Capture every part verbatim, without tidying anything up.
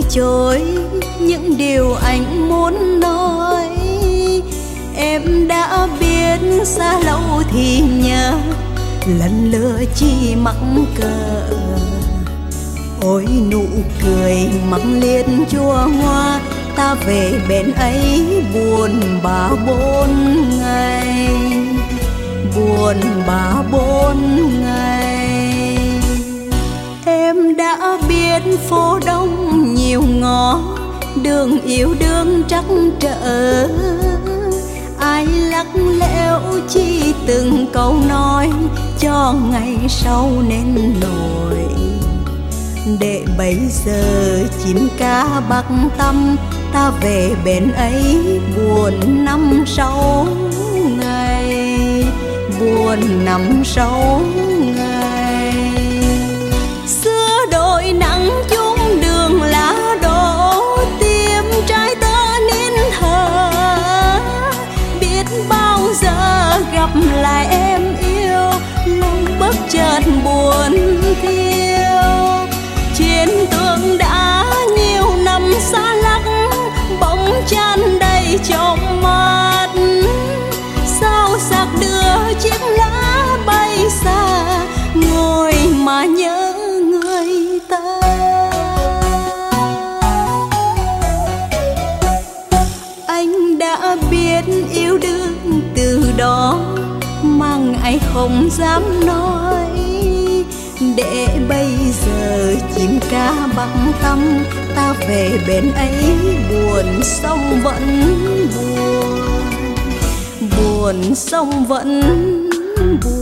chối những điều anh muốn nói. Em đã biết xa lâu thì nhớ, lần lứa chỉ mắc cỡ. Ôi nụ cười mắng liệt chua hoa, ta về bên ấy buồn bã bốn ngày, buồn bã bốn ngày. Em đã biết phố đông nhiều ngõ, đường yêu đương trắc trở. Ai lắc lẽo chỉ từng câu nói, cho ngày sau nên nổi. Để bây giờ chín cá bắc tâm, ta về bên ấy buồn năm sáu ngày, buồn năm sáu ngày. Xưa đôi nắng chung đường lá đổ, tim trái tơ nín thở. Biết bao giờ gặp lại em yêu, lòng bất chợt buồn thiêu. Trên tường đã nhiều năm xa lắc, bóng chan đầy trong mắt. Sao sạc đưa chiếc lá bay xa, ngồi mà nhớ người ta. Anh đã biết yêu đương từ đó, mà ai không dám nói. Để bây giờ chim ca bằng tâm, ta về bên ấy buồn sông vẫn buồn, buồn sông vẫn buồn.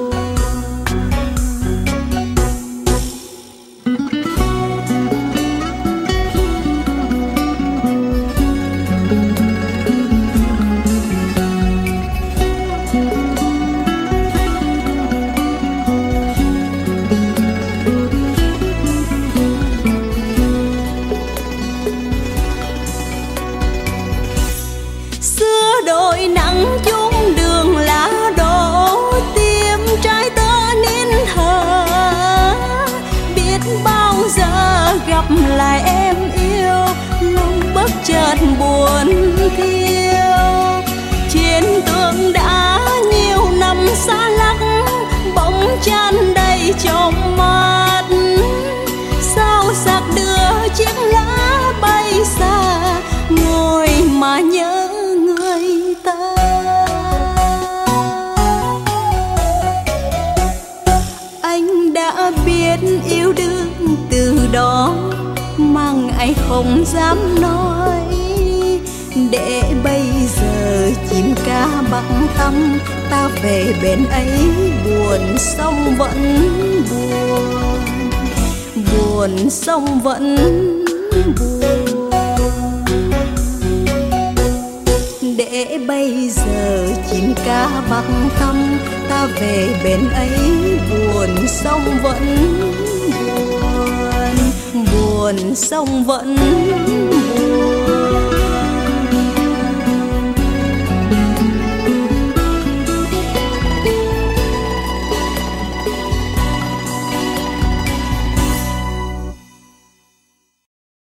Đôi nắng chung đường lá đổ, tim trái tơ nín thở. Biết bao giờ gặp lại em yêu, lòng bất chợt buồn thiêu. Trên tường đã nhiều năm xa lắc, bóng chan đầy trong mắt. Sao sạc đưa chiếc lá bay xa, ngồi mà nhớ người ta. Anh đã biết yêu đương từ đó, mà ai không dám nói. Để bây giờ chim ca bắc tâm, ta về bên ấy buồn sông vẫn buồn, buồn sông vẫn buồn. Để bây giờ chim ca bắc tâm, ta về bên ấy buồn sông vẫn buồn, buồn sông vẫn buồn.